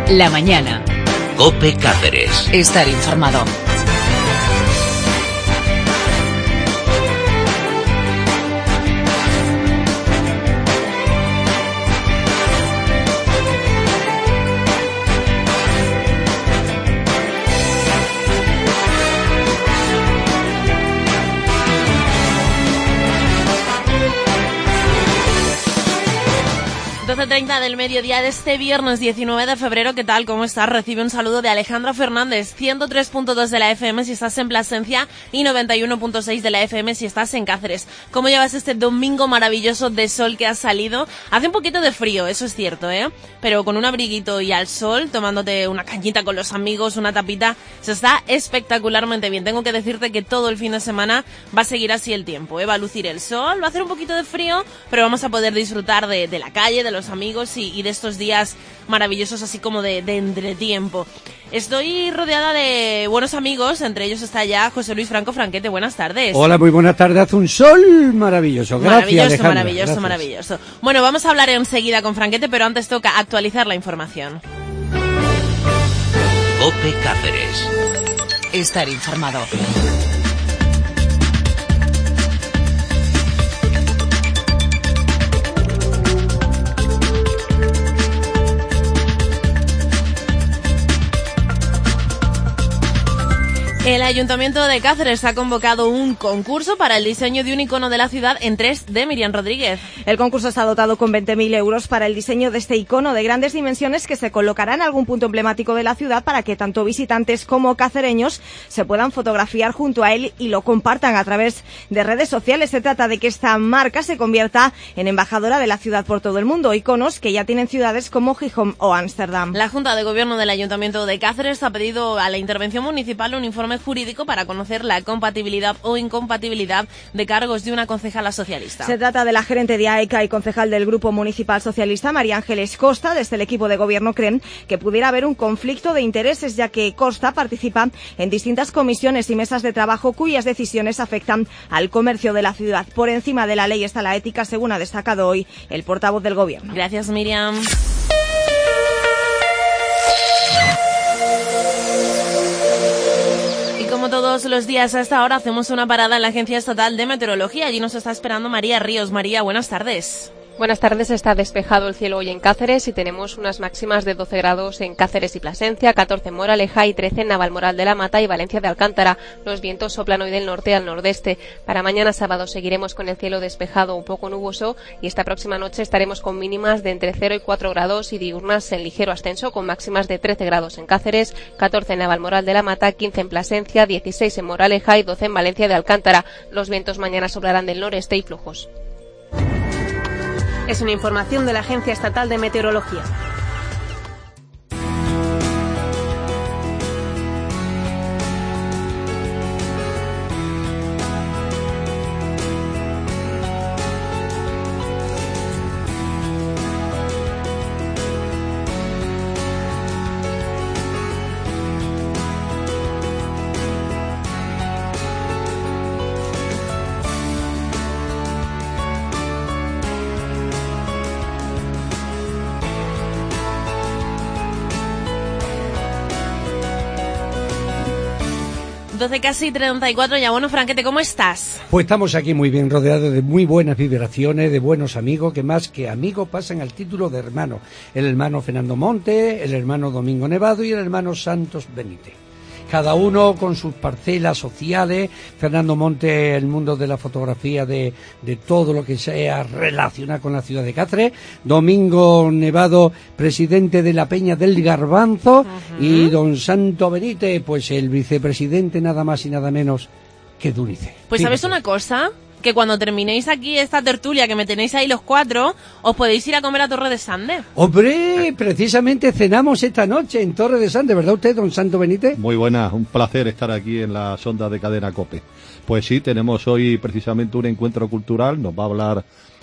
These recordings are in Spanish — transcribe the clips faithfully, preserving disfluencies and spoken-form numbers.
La mañana. COPE Cáceres. Estar informado. doce treinta del mediodía de este viernes diecinueve de febrero. ¿Qué tal? ¿Cómo estás? Recibe un saludo de Alejandra Fernández. ciento tres punto dos de la F M si estás en Plasencia y noventa y uno punto seis de la F M si estás en Cáceres. ¿Cómo llevas este domingo maravilloso de sol que ha salido? Hace un poquito de frío, eso es cierto, ¿eh? Pero con un abriguito y al sol, tomándote una cañita con los amigos, una tapita, se está espectacularmente bien. Tengo que decirte que todo el fin de semana va a seguir así el tiempo, ¿eh? Va a lucir el sol, va a hacer un poquito de frío, pero vamos a poder disfrutar de, de la calle, de los amigos y, y de estos días maravillosos así como de, de entretiempo. Estoy rodeada de buenos amigos, entre ellos está ya José Luis Franco Franquete. Buenas tardes. Hola, muy buenas tardes. Hace un sol maravilloso. Gracias, maravilloso, Alejandra. maravilloso, Gracias. maravilloso. Bueno, vamos a hablar enseguida con Franquete, pero antes toca actualizar la información. COPE Cáceres. Estar informado. El Ayuntamiento de Cáceres ha convocado un concurso para el diseño de un icono de la ciudad en tres D. Miriam Rodríguez. El concurso está dotado con veinte mil euros para el diseño de este icono de grandes dimensiones que se colocará en algún punto emblemático de la ciudad para que tanto visitantes como cacereños se puedan fotografiar junto a él y lo compartan a través de redes sociales. Se trata de que esta marca se convierta en embajadora de la ciudad por todo el mundo, iconos que ya tienen ciudades como Gijón o Ámsterdam. La Junta de Gobierno del Ayuntamiento de Cáceres ha pedido a la intervención municipal un informe jurídico para conocer la compatibilidad o incompatibilidad de cargos de una concejala socialista. Se trata de la gerente de A E C A y concejal del Grupo Municipal Socialista, María Ángeles Costa. Desde el equipo de gobierno creen que pudiera haber un conflicto de intereses, ya que Costa participa en distintas comisiones y mesas de trabajo cuyas decisiones afectan al comercio de la ciudad. Por encima de la ley está la ética, según ha destacado hoy el portavoz del gobierno. Gracias, Miriam. Como todos los días a esta hora hacemos una parada en la Agencia Estatal de Meteorología. Allí nos está esperando María Ríos. María, buenas tardes. Buenas tardes, está despejado el cielo hoy en Cáceres y tenemos unas máximas de doce grados en Cáceres y Plasencia, catorce en Moraleja y trece en Navalmoral de la Mata y Valencia de Alcántara. Los vientos soplan hoy del norte al nordeste. Para mañana sábado seguiremos con el cielo despejado un poco nuboso y esta próxima noche estaremos con mínimas de entre cero y cuatro grados y diurnas en ligero ascenso con máximas de trece grados en Cáceres, catorce en Navalmoral de la Mata, quince en Plasencia, dieciséis en Moraleja y doce en Valencia de Alcántara. Los vientos mañana soplarán del noreste y flojos. Es una información de la Agencia Estatal de Meteorología. doce casi treinta y cuatro ya. Bueno, Franquete, ¿cómo estás? Pues estamos aquí muy bien, rodeados de muy buenas vibraciones, de buenos amigos, que más que amigos pasan al título de hermano. El hermano Fernando Monte, el hermano Domingo Nevado y el hermano Santos Benítez. Cada uno con sus parcelas sociales. Fernando Monte, el mundo de la fotografía, de, de todo lo que sea relacionado con la ciudad de Cáceres. Domingo Nevado, presidente de la Peña del Garbanzo. Uh-huh. Y don Santo Benítez, pues el vicepresidente nada más y nada menos que Dúnice. Pues ¿sabes una cosa? Que cuando terminéis aquí esta tertulia, que me tenéis ahí los cuatro, os podéis ir a comer a Torre de Sande. ¡Hombre! Precisamente cenamos esta noche en Torre de Sande, ¿verdad usted, don Santo Benítez? Muy buena, un placer estar aquí en las ondas de Cadena COPE. Pues sí, tenemos hoy precisamente un encuentro cultural, nos va a hablar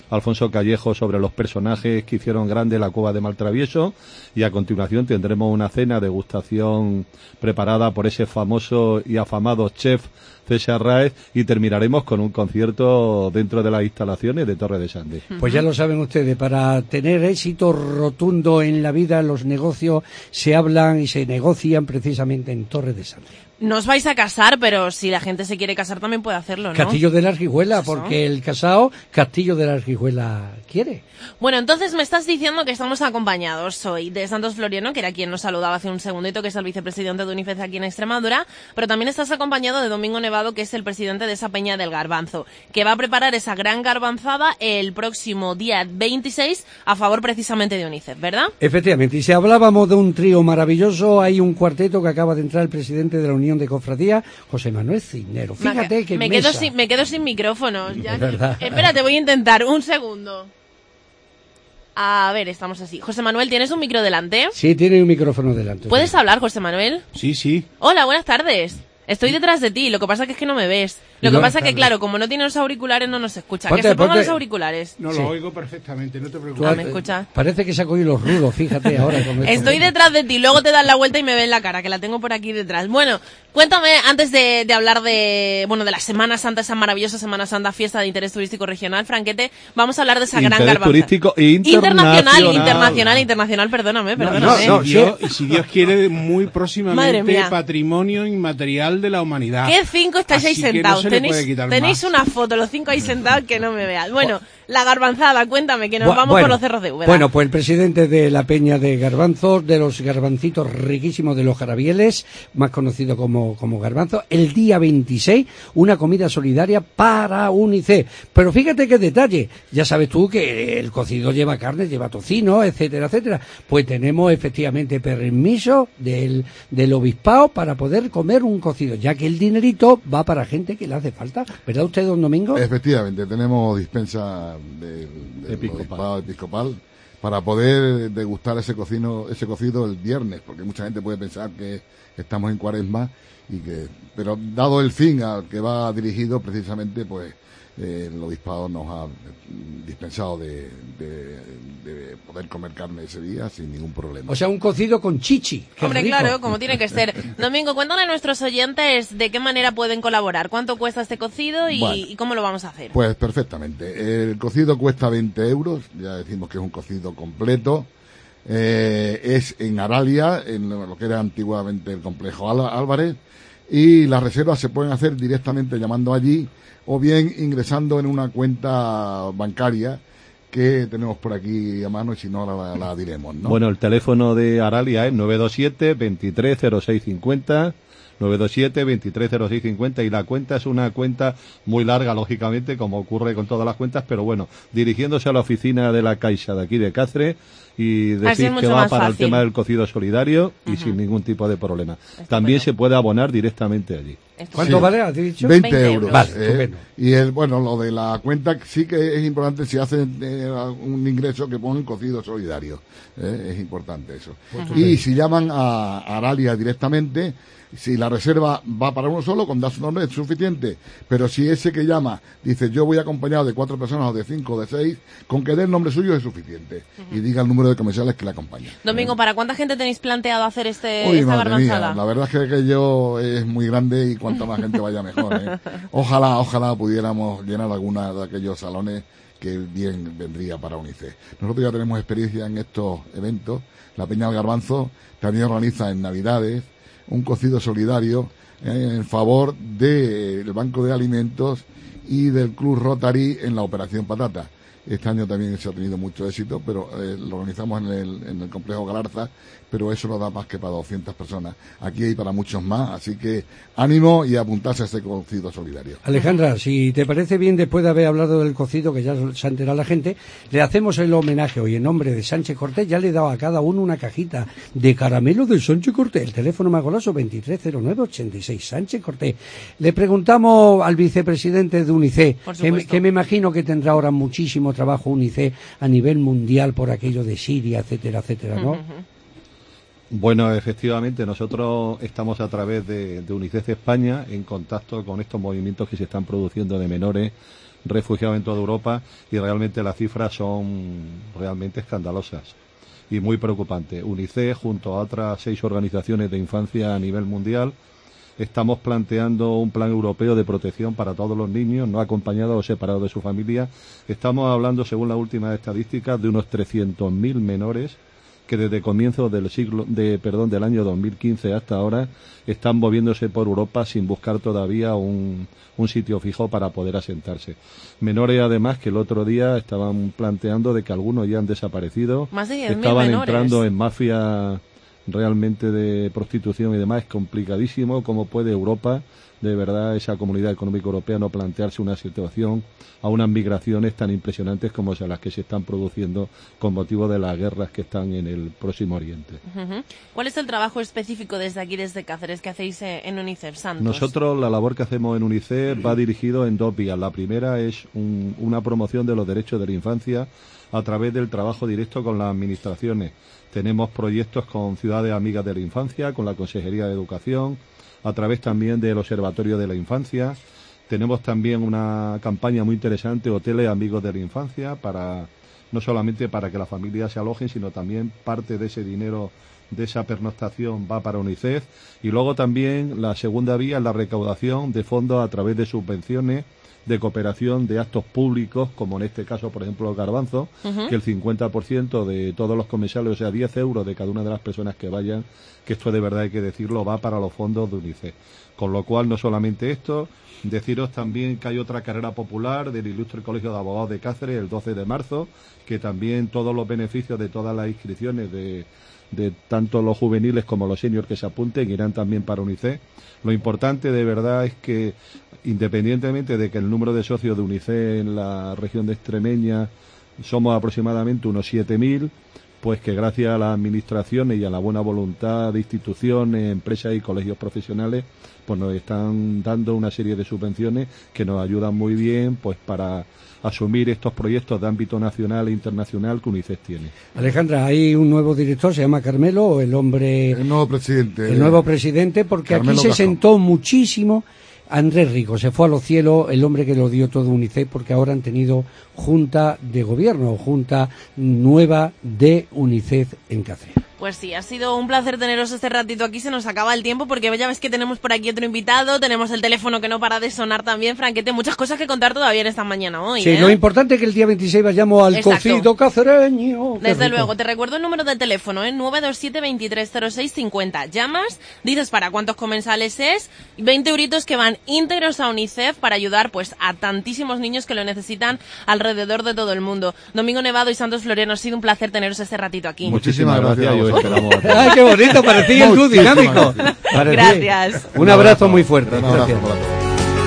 Alfonso Callejo sobre los personajes que hicieron grande la Cueva de Maltravieso, y a continuación tendremos una cena degustación preparada por ese famoso y afamado chef César Raez, y terminaremos con un concierto dentro de las instalaciones de Torre de Sande. Pues ya lo saben ustedes, para tener éxito rotundo en la vida, los negocios se hablan y se negocian precisamente en Torre de Sande. No os vais a casar, pero si la gente se quiere casar también puede hacerlo, ¿no? Castillo de la Argijuela, ¿Eso? porque el casao Castillo de la Argijuela quiere. Bueno, entonces me estás diciendo que estamos acompañados hoy de Santos Floriano, que era quien nos saludaba hace un segundito, que es el vicepresidente de UNICEF aquí en Extremadura, pero también estás acompañado de Domingo Nevado, que es el presidente de esa Peña del Garbanzo, que va a preparar esa gran garbanzada el próximo día veintiséis a favor precisamente de UNICEF, ¿verdad? Efectivamente, y si hablábamos de un trío maravilloso, hay un cuarteto que acaba de entrar el presidente de la Unión de Cofradía, José Manuel Cisnero. Fíjate que me quedo sin me quedo sin micrófonos. Ya. Es verdad. Espérate, voy a intentar un segundo. A ver, estamos así. José Manuel, ¿tienes un micro delante? Sí, tiene un micrófono delante. ¿Puedes sí. hablar, José Manuel? Sí, sí. Hola, buenas tardes. Estoy detrás de ti, lo que pasa que es que no me ves. Lo que pasa es que, claro, como no tiene los auriculares, no nos escucha. Ponte, que se pongan ponte. los auriculares. No Sí. lo oigo perfectamente, no te Ah, preocupes. ¿me escuchas? Parece que se ha cogido los rudos, fíjate ahora. Con esto. Estoy detrás de ti, luego te das la vuelta y me ven la cara, que la tengo por aquí detrás. Bueno, cuéntame, antes de, de hablar de, bueno, de la Semana Santa, esa maravillosa Semana Santa, fiesta de interés turístico regional, Franquete, vamos a hablar de esa gran Interés garbanza. turístico internacional, internacional. internacional, internacional, perdóname, No, perdóname. no, no, si, Dios, sí. si Dios quiere, muy Madre próximamente mía. patrimonio inmaterial de la humanidad. ¿Qué cinco estáis ahí Así que no sentados? se le tenéis puede quitar tenéis más. una foto, los cinco ahí sentados, que no me veas. Bueno, la garbanzada, cuéntame, que nos Bu- vamos bueno, por los cerros de Úbeda. Bueno, pues el presidente de la Peña de Garbanzos, de los garbancitos riquísimos de los Jarabieles, más conocido como, como garbanzo, el día veintiséis, una comida solidaria para UNICEF. Pero fíjate qué detalle, ya sabes tú que el cocido lleva carne, lleva tocino, etcétera, etcétera. Pues tenemos efectivamente permiso del, del obispado para poder comer un cocido, ya que el dinerito va para gente que le hace falta. ¿Verdad usted, don Domingo? Efectivamente, tenemos dispensa de, de Episcopal. obispado episcopal para poder degustar ese cocino, ese cocido el viernes, porque mucha gente puede pensar que estamos en Cuaresma y que, pero dado el fin al que va dirigido, precisamente, pues eh, el obispado nos ha dispensado de, de, de poder comer carne ese día sin ningún problema. O sea, un cocido con chichi. Qué Hombre, rico. claro, como tiene que ser. Domingo, cuéntale a nuestros oyentes de qué manera pueden colaborar, cuánto cuesta este cocido y, Bueno. y cómo lo vamos a hacer. Pues perfectamente. El cocido cuesta veinte euros, ya decimos que es un cocido completo. Eh, es en Aralia, en lo que era antiguamente el complejo Al- Álvarez, y las reservas se pueden hacer directamente llamando allí o bien ingresando en una cuenta bancaria que tenemos por aquí a mano, y si no la, la diremos, ¿no? Bueno, el teléfono de Aralia es nueve dos siete, veintitrés cero seis cincuenta, nueve dos siete, veintitrés cero seis cincuenta, y la cuenta es una cuenta muy larga, lógicamente, como ocurre con todas las cuentas, pero bueno, dirigiéndose a la oficina de la Caixa de aquí de Cáceres y Así decir es mucho que va más para fácil. el tema del cocido solidario y Ujú. sin ningún tipo de problema. Estupendo. También se puede abonar directamente allí. ¿Cuánto Sí. vale? ¿Has dicho? veinte veinte euros. euros. Vale, eh, estupendo. y el, bueno, lo de la cuenta sí que es importante si hacen eh, un ingreso que pongan cocido solidario. eh, es importante eso. Y si llaman a Aralia directamente, si la reserva va para uno solo, con dar su nombre es suficiente. Pero si ese que llama dice yo voy acompañado de cuatro personas o de cinco o de seis, con que dé el nombre suyo es suficiente. Y diga el número de comerciales que le acompañan. Domingo, ¿para cuánta gente tenéis planteado hacer este, Uy, esta madre mía, garbanzada? la verdad es que aquello es muy grande y cuanta más gente vaya mejor. ¿eh? Ojalá, ojalá pudiéramos llenar alguna de aquellos salones que bien vendría para UNICEF. Nosotros ya tenemos experiencia en estos eventos. La Peña del Garbanzo también organiza en Navidades un cocido solidario eh, en favor del Banco de Alimentos y del Club Rotary en la Operación Patata. Este año también se ha tenido mucho éxito, pero eh, lo organizamos en el, en el complejo Galarza, pero eso no da más que para doscientas personas. Aquí hay para muchos más, así que ánimo y apuntarse a este cocido solidario. Alejandra, si te parece bien, después de haber hablado del cocido, que ya se ha enterado la gente, le hacemos el homenaje hoy en nombre de Sánchez Cortés. Ya le he dado a cada uno una cajita de caramelo de Sánchez Cortés. El teléfono más goloso, veintitrés cero nueve ochenta y seis, Sánchez Cortés. Le preguntamos al vicepresidente de UNICEF, Por que, me- supuesto. que me imagino que tendrá ahora muchísimo trabajo UNICEF a nivel mundial por aquello de Siria, etcétera, etcétera, ¿no? Ujú. Bueno, efectivamente, nosotros estamos a través de, de UNICEF España en contacto con estos movimientos que se están produciendo de menores refugiados en toda Europa, y realmente las cifras son realmente escandalosas y muy preocupantes. UNICEF, junto a otras seis organizaciones de infancia a nivel mundial, estamos planteando un plan europeo de protección para todos los niños, no acompañados o separados de su familia. Estamos hablando, según las últimas estadísticas, de unos trescientos mil menores que desde comienzos del siglo, de, perdón, del año dos mil quince hasta ahora están moviéndose por Europa sin buscar todavía un, un sitio fijo para poder asentarse. Menores, además, que el otro día estaban planteando de que algunos ya han desaparecido, Más de diez mil estaban menores. entrando en mafia realmente de prostitución y demás. Es complicadísimo cómo puede Europa, de verdad, esa Comunidad Económica Europea, no plantearse una situación a unas migraciones tan impresionantes como las que se están produciendo con motivo de las guerras que están en el Próximo Oriente. Uh-huh. ¿Cuál es el trabajo específico desde aquí, desde Cáceres, que hacéis eh, en UNICEF, Santos? Nosotros, la labor que hacemos en UNICEF va dirigido en dos vías. La primera es un, una promoción de los derechos de la infancia a través del trabajo directo con las administraciones. Tenemos proyectos con Ciudades Amigas de la Infancia, con la Consejería de Educación, a través también del Observatorio de la Infancia. Tenemos también una campaña muy interesante, Hoteles Amigos de la Infancia, para no solamente para que las familias se alojen, sino también parte de ese dinero, de esa pernoctación, va para UNICEF. Y luego también la segunda vía es la recaudación de fondos a través de subvenciones de cooperación de actos públicos, como en este caso, por ejemplo, Garbanzo, uh-huh. que el cincuenta por ciento de todos los comensales, o sea, diez euros de cada una de las personas que vayan, que esto de verdad hay que decirlo, va para los fondos de UNICEF. Con lo cual, no solamente esto, deciros también que hay otra carrera popular del Ilustre Colegio de Abogados de Cáceres, el doce de marzo, que también todos los beneficios de todas las inscripciones de de tanto los juveniles como los seniors que se apunten irán también para UNICEF. Lo importante de verdad es que, independientemente de que el número de socios de UNICEF en la región de Extremeña somos aproximadamente unos siete mil, pues que gracias a las administraciones y a la buena voluntad de instituciones, empresas y colegios profesionales, pues nos están dando una serie de subvenciones que nos ayudan muy bien pues para asumir estos proyectos de ámbito nacional e internacional que UNICEF tiene. Alejandra, hay un nuevo director, se llama Carmelo, el hombre... El nuevo presidente. El nuevo presidente, porque Carmelo aquí se Cajón. Sentó muchísimo Andrés Rico, se fue a los cielos el hombre que lo dio todo UNICEF, porque ahora han tenido junta de gobierno, junta nueva de UNICEF en Cáceres. Pues sí, ha sido un placer teneros este ratito aquí, se nos acaba el tiempo porque ya ves que tenemos por aquí otro invitado, tenemos el teléfono que no para de sonar también, Franquete, muchas cosas que contar todavía en esta mañana hoy. Sí, ¿eh? Lo importante es que el día veintiséis vayamos al Exacto. cocido cacereño. Desde luego, te recuerdo el número de teléfono, ¿eh? nueve dos siete, veintitrés cero seis cincuenta. Llamas, dices para cuántos comensales es, veinte euritos que van íntegros a UNICEF para ayudar pues a tantísimos niños que lo necesitan alrededor de todo el mundo. Domingo Nevado y Santos Floriano, ha sido un placer teneros este ratito aquí. Muchísimas gracias. Yo esperamos. ¡Ay, qué bonito! Parecía el dúo dinámico. Parecía. Gracias. Un abrazo muy fuerte. Un abrazo gracias. para todos.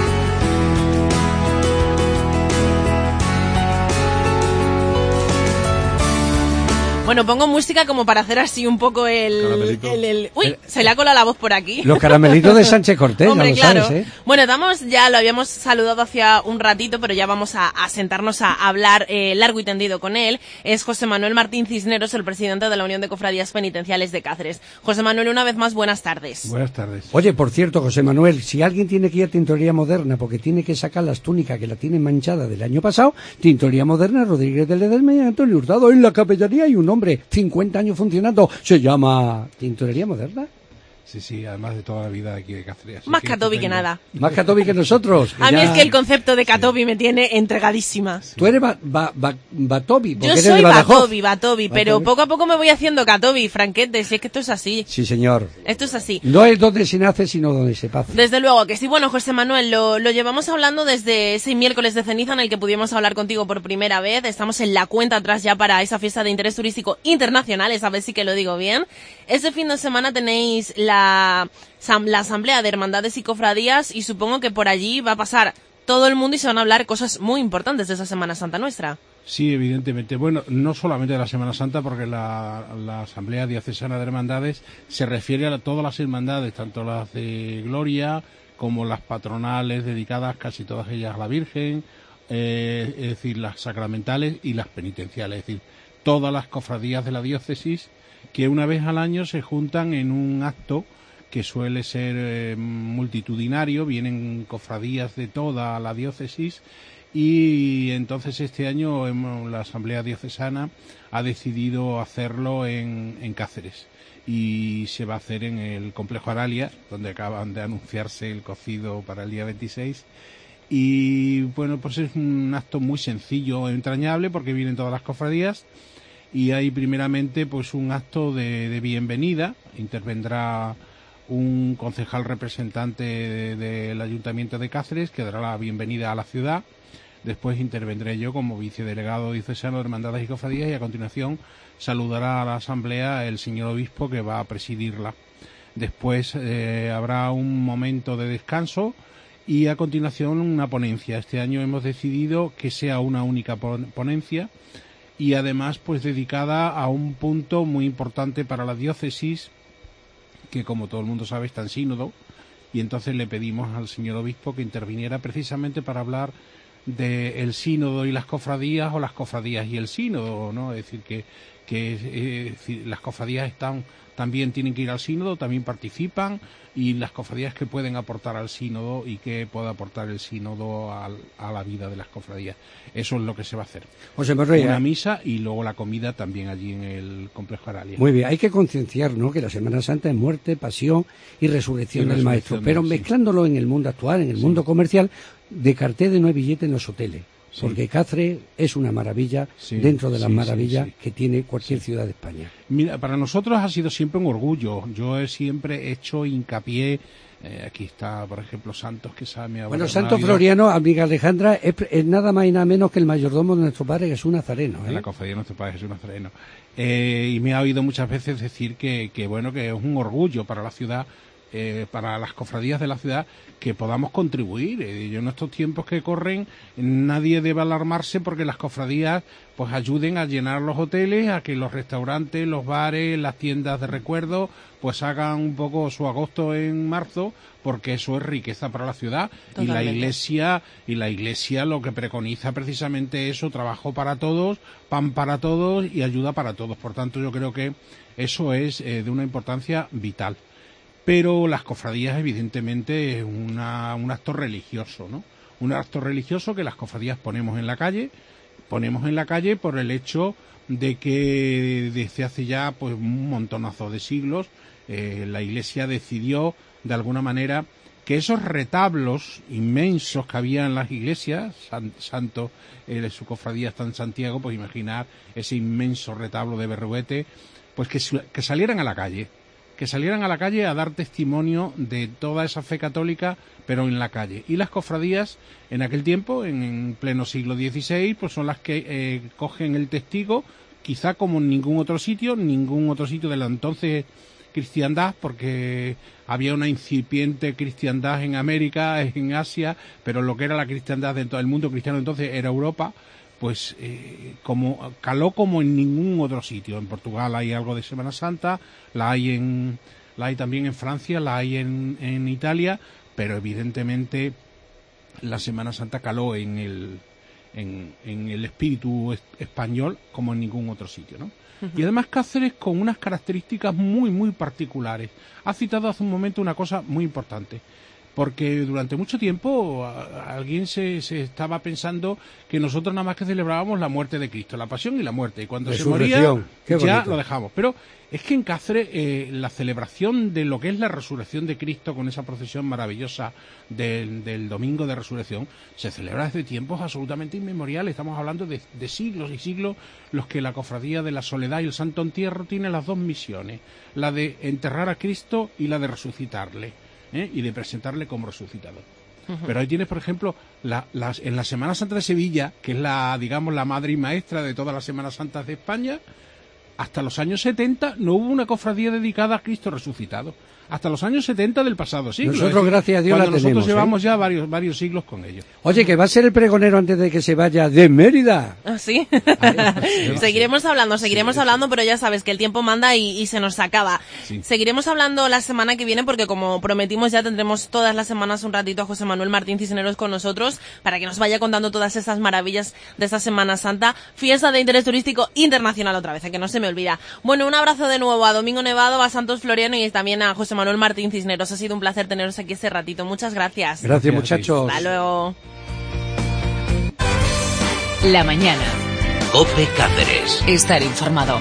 Bueno, pongo música como para hacer así un poco el... el, el uy, se le ha colado la voz por aquí. Los caramelitos de Sánchez Cortés, Hombre, ya lo claro. sabes, ¿eh? Bueno, damos, ya lo habíamos saludado hacía un ratito, pero ya vamos a, a sentarnos a hablar eh, largo y tendido con él. Es José Manuel Martín Cisneros, el presidente de la Unión de Cofradías Penitenciales de Cáceres. José Manuel, una vez más, buenas tardes. Buenas tardes. Oye, por cierto, José Manuel, si alguien tiene que ir a Tintorería Moderna porque tiene que sacar las túnicas que la tienen manchada del año pasado, Tintorería Moderna, Rodríguez de Ledesma y Antonio Hurtado. En la capellanía hay un hombre, cincuenta años funcionando, se llama Tintorería Moderna. Sí, sí, además de toda la vida aquí de Cáceres. Más Catobi que nada. Más Catobi que nosotros. Que a mí ya... es que el concepto de Catobi sí. me tiene entregadísima. Sí. Tú eres ba, ba, ba, Batobi. Yo soy Batobi, Batobi, pero poco a poco me voy haciendo Catobi, Franquete, si es que esto es así. Sí, señor. Esto es así. No es donde se nace, sino donde se pasa. Desde luego que sí. Bueno, José Manuel, lo, lo llevamos hablando desde ese miércoles de ceniza en el que pudimos hablar contigo por primera vez. Estamos en la cuenta atrás ya para esa fiesta de interés turístico internacional, esa vez sí que lo digo bien. Este fin de semana tenéis la... la asamblea de hermandades y cofradías y supongo que por allí va a pasar todo el mundo y se van a hablar cosas muy importantes de esa Semana Santa nuestra. Sí, evidentemente. Bueno, no solamente de la Semana Santa, porque la, la Asamblea Diocesana de Hermandades se refiere a todas las hermandades, tanto las de Gloria como las patronales dedicadas casi todas ellas a la Virgen, eh, es decir, las sacramentales y las penitenciales, es decir, todas las cofradías de la diócesis que una vez al año se juntan en un acto que suele ser eh, multitudinario, vienen cofradías de toda la diócesis y entonces este año hemos, la Asamblea Diocesana ha decidido hacerlo en, en Cáceres y se va a hacer en el Complejo Aralia, donde acaban de anunciarse el cocido para el día veintiséis. Y bueno, pues es un acto muy sencillo, entrañable, porque vienen todas las cofradías y hay primeramente pues un acto de, de bienvenida. Intervendrá un concejal representante de, del Ayuntamiento de Cáceres que dará la bienvenida a la ciudad. Después intervendré yo como vicedelegado diocesano de Hermandades y Cofradías y a continuación saludará a la asamblea el señor obispo que va a presidirla. Después eh, habrá un momento de descanso y a continuación una ponencia. Este año hemos decidido que sea una única ponencia y además pues dedicada a un punto muy importante para la diócesis, que como todo el mundo sabe está en sínodo, y entonces le pedimos al señor obispo que interviniera precisamente para hablar del sínodo y las cofradías, o las cofradías y el sínodo, ¿no? Es decir, que, que eh, decir, las cofradías están también tienen que ir al sínodo, también participan, y las cofradías que pueden aportar al sínodo y que puede aportar el sínodo al, a la vida de las cofradías. Eso es lo que se va a hacer. José Manuel, una misa y luego la comida también allí en el Complejo Aralia. Muy bien, hay que concienciar, ¿no?, que la Semana Santa es muerte, pasión y resurrección, y del Maestro, pero mezclándolo en el mundo actual, en el sí. mundo comercial, de cartel de no hay billete en los hoteles. Sí. Porque Cáceres es una maravilla sí, dentro de las sí, maravillas sí, sí. que tiene cualquier sí. ciudad de España. Mira, para nosotros ha sido siempre un orgullo. Yo he siempre hecho hincapié. Eh, aquí está, por ejemplo, Santos, que sabe. Bueno, Santos Floriano, amiga Alejandra, es, es nada más y nada menos que el mayordomo de nuestro Padre Jesús Nazareno. ¿eh? La cofradía de nuestro Padre Jesús Nazareno. Eh, y me ha oído muchas veces decir que, que, bueno, que es un orgullo para la ciudad. Eh, para las cofradías de la ciudad que podamos contribuir. Eh, yo en estos tiempos que corren nadie debe alarmarse porque las cofradías pues ayuden a llenar los hoteles, a que los restaurantes, los bares, las tiendas de recuerdo pues hagan un poco su agosto en marzo, porque eso es riqueza para la ciudad. Totalmente. y la iglesia y la iglesia lo que preconiza precisamente eso, trabajo para todos, pan para todos y ayuda para todos. Por tanto, yo creo que eso es eh, de una importancia vital. Pero las cofradías, evidentemente, es una, un acto religioso, ¿no? Un acto religioso que las cofradías ponemos en la calle, ponemos en la calle por el hecho de que desde hace ya pues un montonazo de siglos eh, la Iglesia decidió, de alguna manera, que esos retablos inmensos que había en las iglesias, San, Santo, eh, su cofradía está en Santiago, pues imaginar ese inmenso retablo de Berruguete, pues que, que salieran a la calle. que salieran a la calle a dar testimonio de toda esa fe católica, pero en la calle. Y las cofradías, en aquel tiempo, en, en pleno siglo dieciséis, pues son las que eh, cogen el testigo, quizá como en ningún otro sitio, ningún otro sitio de la entonces cristiandad, porque había una incipiente cristiandad en América, en Asia, pero lo que era la cristiandad dentro del mundo cristiano entonces era Europa. Pues eh, como caló como en ningún otro sitio. En Portugal hay algo de Semana Santa, la hay en la hay también en Francia, la hay en, en Italia, pero evidentemente la Semana Santa caló en el en, en el espíritu es, español como en ningún otro sitio, ¿no? Uh-huh. Y además Cáceres con unas características muy muy particulares. Ha citado hace un momento una cosa muy importante. Porque durante mucho tiempo a, a alguien se, se estaba pensando que nosotros nada más que celebrábamos la muerte de Cristo, la pasión y la muerte, y cuando se moría ya lo dejamos. Pero es que en Cáceres eh, la celebración de lo que es la resurrección de Cristo con esa procesión maravillosa del, del Domingo de Resurrección se celebra desde tiempos absolutamente inmemoriales. Estamos hablando de, de siglos y siglos los que la Cofradía de la Soledad y el Santo Entierro tiene las dos misiones, la de enterrar a Cristo y la de resucitarle. ¿Eh? Y de presentarle como resucitado. Uh-huh. Pero ahí tienes, por ejemplo, la, las, en la Semana Santa de Sevilla, que es la, digamos, la madre y maestra de todas las Semanas Santas de España, hasta los años setenta no hubo una cofradía dedicada a Cristo resucitado. Hasta los años setenta del pasado siglo. Nosotros, gracias a Dios, la tenemos. Nosotros llevamos ¿eh? ya varios varios siglos con ellos. Oye, que va a ser el pregonero antes de que se vaya de Mérida. ¿Ah, sí? Ay, seguiremos hablando, seguiremos sí, hablando, sí. Pero ya sabes que el tiempo manda y, y se nos acaba. Sí. Seguiremos hablando la semana que viene porque, como prometimos, ya tendremos todas las semanas un ratito a José Manuel Martín Cisneros con nosotros para que nos vaya contando todas esas maravillas de esta Semana Santa. Fiesta de interés turístico internacional otra vez, que no se me olvida. Bueno, un abrazo de nuevo a Domingo Nevado, a Santos Floriano y también a José Manuel Martín Cisneros. Ha sido un placer teneros aquí este ratito. Muchas gracias. Gracias, muchachos. Hasta luego. La mañana. COPE Cáceres. Estar informado.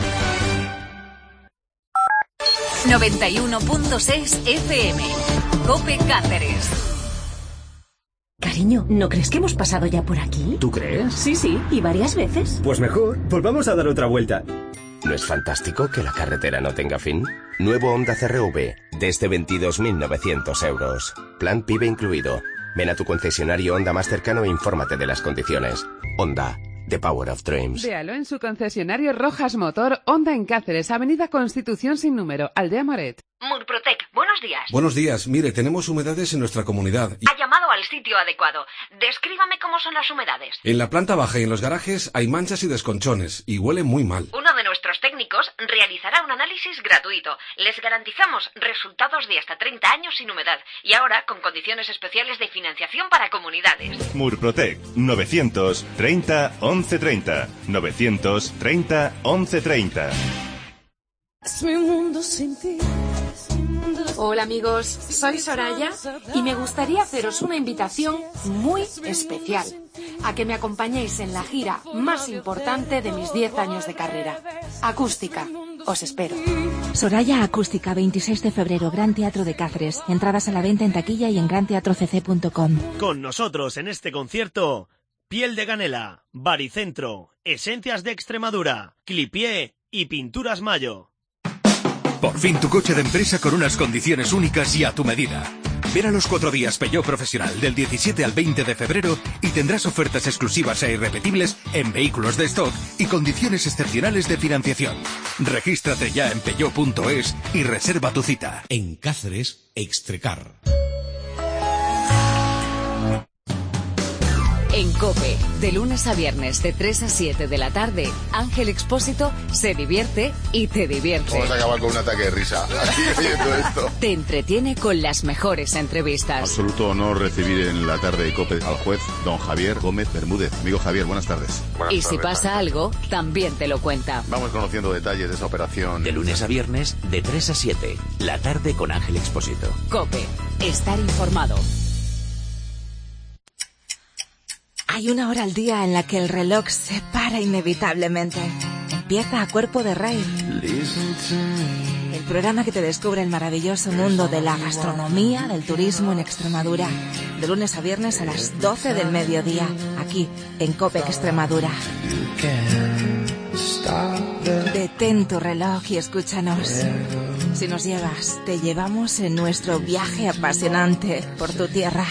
noventa y uno punto seis F M. COPE Cáceres. Cariño, ¿no crees que hemos pasado ya por aquí? ¿Tú crees? Sí, sí, y varias veces. Pues mejor, volvamos a dar otra vuelta. ¿No es fantástico que la carretera no tenga fin? Nuevo Honda C R V, desde veintidós mil novecientos euros. Plan PIB incluido. Ven a tu concesionario Honda más cercano e infórmate de las condiciones. Honda, the power of dreams. Véalo en su concesionario Rojas Motor, Honda en Cáceres, Avenida Constitución sin número, Aldea Moret. Murprotec, buenos días. Buenos días. Mire, tenemos humedades en nuestra comunidad. Ha llamado al sitio adecuado. Descríbame cómo son las humedades. En la planta baja y en los garajes hay manchas y desconchones y huele muy mal. Uno de nuestros técnicos realizará un análisis gratuito. Les garantizamos resultados de hasta treinta años sin humedad y ahora con condiciones especiales de financiación para comunidades. Murprotec, novecientos treinta once treinta. novecientos treinta once treinta. Es mi mundo sin ti. Hola amigos, soy Soraya y me gustaría haceros una invitación muy especial a que me acompañéis en la gira más importante de mis diez años de carrera. Acústica, os espero. Soraya Acústica, veintiséis de febrero, Gran Teatro de Cáceres. Entradas a la venta en taquilla y en gran teatro c c punto com. Con nosotros en este concierto, Piel de Canela, Baricentro, Esencias de Extremadura, Clipié y Pinturas Mayo. Por fin tu coche de empresa con unas condiciones únicas y a tu medida. Ven a los cuatro días Peugeot Profesional del diecisiete al veinte de febrero y tendrás ofertas exclusivas e irrepetibles en vehículos de stock y condiciones excepcionales de financiación. Regístrate ya en peugeot punto es y reserva tu cita. En Cáceres, Extrecar. En COPE, de lunes a viernes de tres a siete de la tarde, Ángel Expósito se divierte y te divierte. Vamos a acabar con un ataque de risa aquí oyendo esto. Te entretiene con las mejores entrevistas. Absoluto honor recibir en la tarde de COPE al juez don Javier Gómez Bermúdez. Amigo Javier, buenas tardes. Buenas y tardes, si pasa algo, también te lo cuenta. Vamos conociendo detalles de esa operación. De lunes a viernes de tres a siete, la tarde con Ángel Expósito. COPE, estar informado. Hay una hora al día en la que el reloj se para inevitablemente. Empieza a Cuerpo de Rey. El programa que te descubre el maravilloso mundo de la gastronomía, del turismo en Extremadura. De lunes a viernes a las doce del mediodía, aquí en COPE Extremadura. Detén tu reloj y escúchanos. Si nos llevas, te llevamos en nuestro viaje apasionante por tu tierra.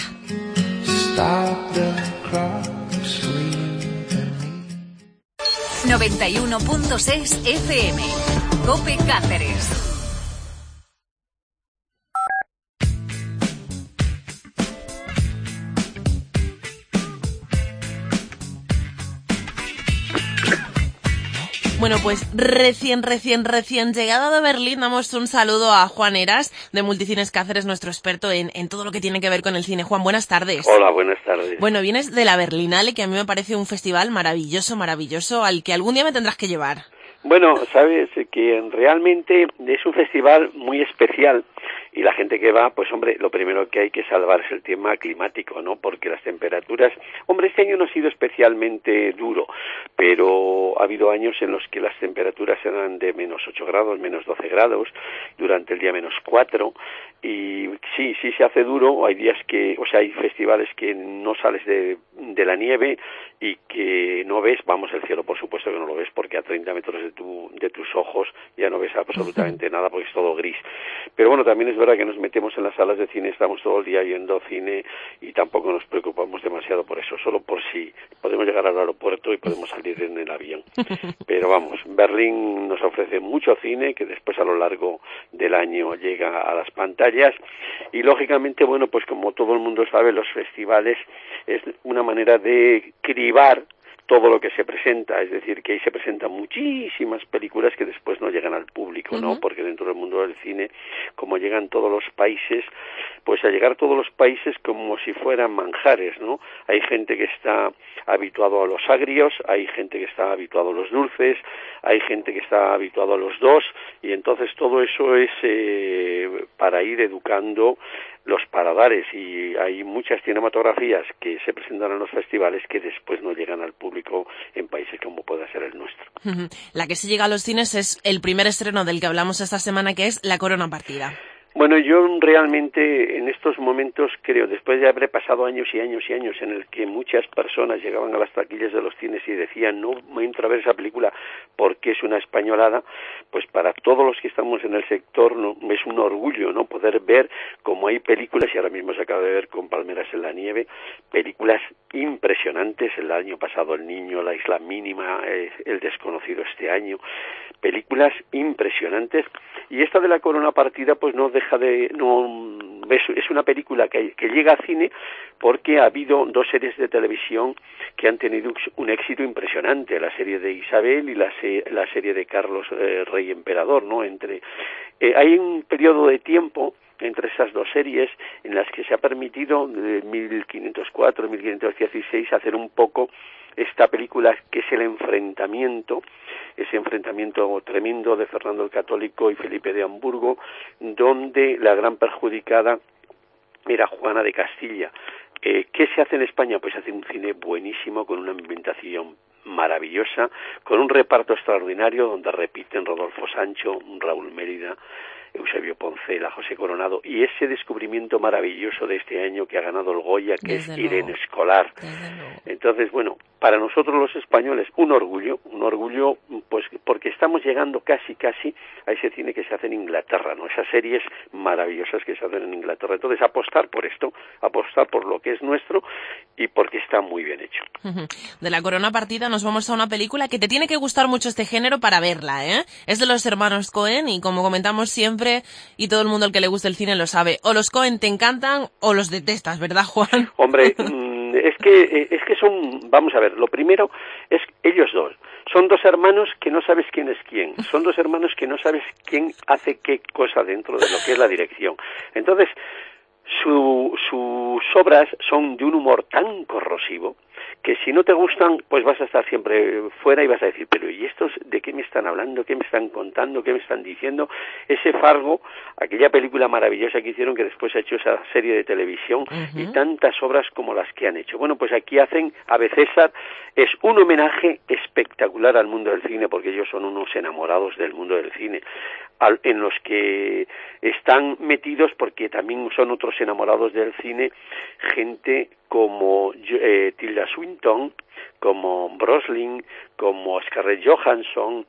noventa y uno punto seis F M. COPE Cáceres. Bueno, pues recién, recién, recién llegado de Berlín, damos un saludo a Juan Eras, de Multicines Cáceres, nuestro experto en, en todo lo que tiene que ver con el cine. Juan, buenas tardes. Hola, buenas tardes. Bueno, vienes de la Berlinale, que a mí me parece un festival maravilloso, maravilloso, al que algún día me tendrás que llevar. Bueno, sabes que realmente es un festival muy especial y la gente que va, pues hombre, lo primero que hay que salvar es el tema climático, ¿no? Porque las temperaturas, hombre, este año no ha sido especialmente duro, pero ha habido años en los que las temperaturas eran de menos ocho grados, menos doce grados, durante el día menos cuatro, y sí, sí se hace duro, hay días que, o sea, hay festivales que no sales de, de la nieve y que no ves, vamos, el cielo por supuesto que no lo ves porque a treinta metros de tu de tus ojos ya no ves absolutamente nada porque es todo gris. Pero bueno, también es verdad que nos metemos en las salas de cine, estamos todo el día viendo cine y tampoco nos preocupamos demasiado por eso, solo por si podemos llegar al aeropuerto y podemos salir en el avión. Pero vamos, Berlín nos ofrece mucho cine que después a lo largo del año llega a las pantallas y lógicamente, bueno, pues como todo el mundo sabe, los festivales es una manera de cribar todo lo que se presenta, es decir, que ahí se presentan muchísimas películas que después no llegan al público, ¿no? Uh-huh. Porque dentro del mundo del cine, como llegan todos los países, pues a llegar todos los países como si fueran manjares, ¿no? Hay gente que está habituado a los agrios, hay gente que está habituado a los dulces, hay gente que está habituado a los dos, y entonces todo eso es eh, para ir educando los paladares, y hay muchas cinematografías que se presentan en los festivales que después no llegan al público en países como pueda ser el nuestro. La que sí llega a los cines es el primer estreno del que hablamos esta semana, que es La Corona Partida. Bueno, yo realmente en estos momentos creo, después de haber pasado años y años y años en el que muchas personas llegaban a las taquillas de los cines y decían no me entro a ver esa película porque es una españolada, pues para todos los que estamos en el sector no, es un orgullo, ¿no?, poder ver cómo hay películas, y ahora mismo se acaba de ver con Palmeras en la nieve, películas impresionantes. El año pasado El Niño, La Isla Mínima, eh, El Desconocido este año, películas impresionantes, y esta de La Corona Partida pues no deja de, no es, es una película que, que llega a cine porque ha habido dos series de televisión que han tenido un éxito impresionante, la serie de Isabel y la, se, la serie de Carlos eh, Rey Emperador, ¿no? Entre eh, hay un periodo de tiempo entre esas dos series en las que se ha permitido de mil quinientos cuatro a mil quinientos dieciséis hacer un poco esta película que es el enfrentamiento, ese enfrentamiento tremendo de Fernando el Católico y Felipe de Hamburgo, donde la gran perjudicada era Juana de Castilla. Eh, ¿Qué se hace en España? Pues hace un cine buenísimo, con una ambientación maravillosa, con un reparto extraordinario donde repiten Rodolfo Sancho, Raúl Mérida, Eusebio Poncela, José Coronado, y ese descubrimiento maravilloso de este año que ha ganado el Goya, que Desde es Irene luego. Escolar. Entonces, bueno, para nosotros los españoles un orgullo, un orgullo pues porque estamos llegando casi casi a ese cine que se hace en Inglaterra, ¿no? Esas series maravillosas que se hacen en Inglaterra. Entonces, apostar por esto, apostar por lo que es nuestro y porque está muy bien hecho. De La Corona Partida nos vamos a una película que te tiene que gustar mucho este género para verla, ¿eh? Es de los hermanos Coen y como comentamos siempre, y todo el mundo al que le gusta el cine lo sabe, o los Coen te encantan o los detestas, ¿verdad, Juan? Hombre, es que es que son, vamos a ver, lo primero es ellos dos. Son dos hermanos que no sabes quién es quién. Son dos hermanos que no sabes quién hace qué cosa dentro de lo que es la dirección. Entonces, su, sus obras son de un humor tan corrosivo que si no te gustan, pues vas a estar siempre fuera y vas a decir, pero ¿y estos de qué me están hablando? ¿Qué me están contando? ¿Qué me están diciendo? Ese Fargo, aquella película maravillosa que hicieron, que después ha hecho esa serie de televisión, uh-huh. y tantas obras como las que han hecho. Bueno, pues aquí hacen Ave César, es un homenaje espectacular al mundo del cine, porque ellos son unos enamorados del mundo del cine, al, en los que están metidos porque también son otros enamorados del cine, gente como eh, Tilda Swinton, como Brosnan, como Scarlett Johansson.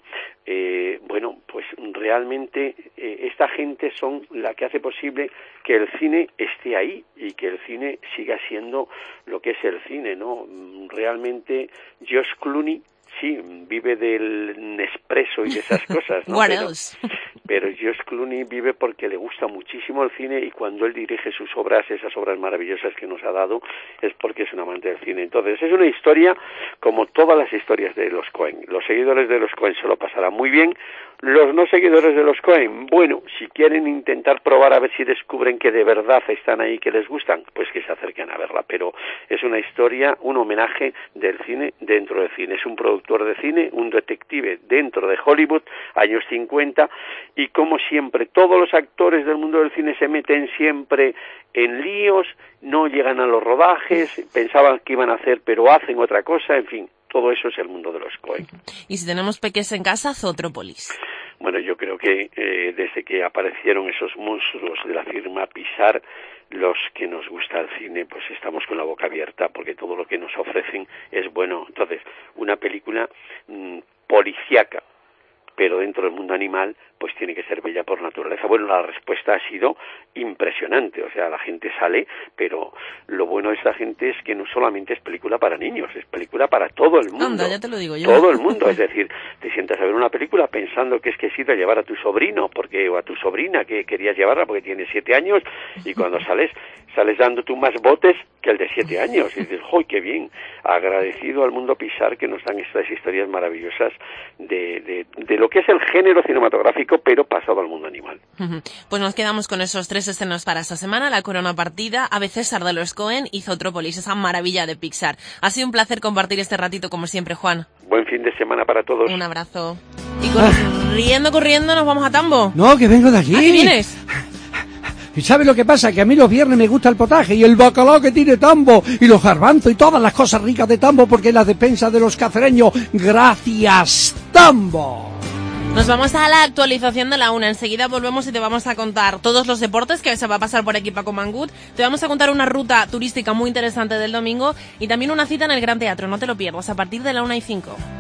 Eh, bueno, pues realmente eh, esta gente son la que hace posible que el cine esté ahí y que el cine siga siendo lo que es el cine, ¿no? Realmente George Clooney sí, vive del Nespresso y de esas cosas, ¿no? What pero, else? pero George Clooney vive porque le gusta muchísimo el cine, y cuando él dirige sus obras, esas obras maravillosas que nos ha dado, es porque es un amante del cine. Entonces, es una historia como todas las historias de los Coen. Los seguidores de los Coen se lo pasarán muy bien. Los no seguidores de los Coen, bueno, si quieren intentar probar a ver si descubren que de verdad están ahí, que les gustan, pues que se acerquen a verla. Pero es una historia, un homenaje del cine dentro del cine. Es un productor de cine, un detective dentro de Hollywood, años cincuenta, y como siempre, todos los actores del mundo del cine se meten siempre en líos, no llegan a los rodajes, pensaban que iban a hacer, pero hacen otra cosa, en fin. Todo eso es el mundo de los Coen. Y si tenemos peques en casa, Zootrópolis. Bueno, yo creo que eh, desde que aparecieron esos monstruos de la firma Pixar, los que nos gusta el cine, pues estamos con la boca abierta, porque todo lo que nos ofrecen es bueno. Entonces, una película mmm, policíaca, pero dentro del mundo animal, pues tiene que ser bella por naturaleza. Bueno, la respuesta ha sido impresionante, o sea, la gente sale, pero lo bueno de esta gente es que no solamente es película para niños, es película para todo el mundo. Anda, ya te lo digo yo. Todo el mundo, es decir, te sientas a ver una película pensando que es que has ido a llevar a tu sobrino, porque o a tu sobrina que querías llevarla porque tiene siete años, y cuando sales, sales dando tú más botes que el de siete años, y dices, ¡joy, qué bien! Agradecido al mundo Pixar que nos dan estas historias maravillosas de, de, de lo que es el género cinematográfico, pero pasado al mundo animal. Pues nos quedamos con esos tres escenas para esta semana: La Corona Partida, Ave César de los Coen y Zootrópolis, esa maravilla de Pixar. Ha sido un placer compartir este ratito como siempre, Juan. Buen fin de semana para todos. Un abrazo. Y corriendo, corriendo, nos vamos a Tambo. No, que vengo de aquí. ¿A qué vienes? ¿Y sabe lo que pasa? Que a mí los viernes me gusta el potaje y el bacalao que tiene Tambo y los garbanzos y todas las cosas ricas de Tambo, porque es la despensa de los cacereños. ¡Gracias, Tambo! Nos vamos a la actualización de la una. Enseguida volvemos y te vamos a contar todos los deportes que se va a pasar por aquí Paco Mangut. Te vamos a contar una ruta turística muy interesante del domingo y también una cita en el Gran Teatro. No te lo pierdas a partir de la una y cinco.